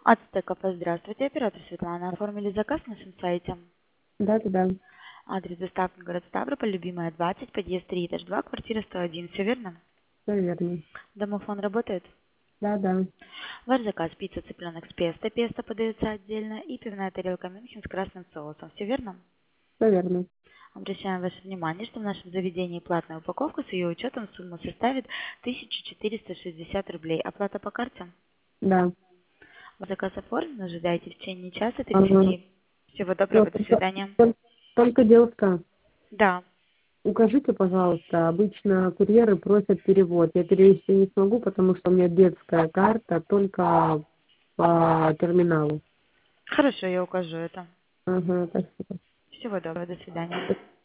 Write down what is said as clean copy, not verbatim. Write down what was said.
Ацтекафе, здравствуйте, оператор Светлана. Оформили заказ на нашем сайте. Да. Адрес доставки город Ставрополь, Любимая, 20, подъезд 3, этаж 2, квартира 101. Все верно? Все верно. Домофон работает? Да. Ваш заказ пицца цыпленок с песто. Песто подается отдельно. И пивная тарелка Мюнхен с красным соусом. Все верно? Все верно. Обращаем ваше внимание, что в нашем заведении платная упаковка с ее учетом сумма составит 1460 рублей. Оплата по карте? Да. Заказ оформлен, ожидайте в течение часа Ага. 30. Всего доброго, Всё, до свидания. только девушка, Да. укажите, пожалуйста, обычно курьеры просят перевод. Я перевести не смогу, потому что у меня детская карта только по терминалу. Хорошо, я укажу это. Ага, спасибо. Всего доброго, до свидания.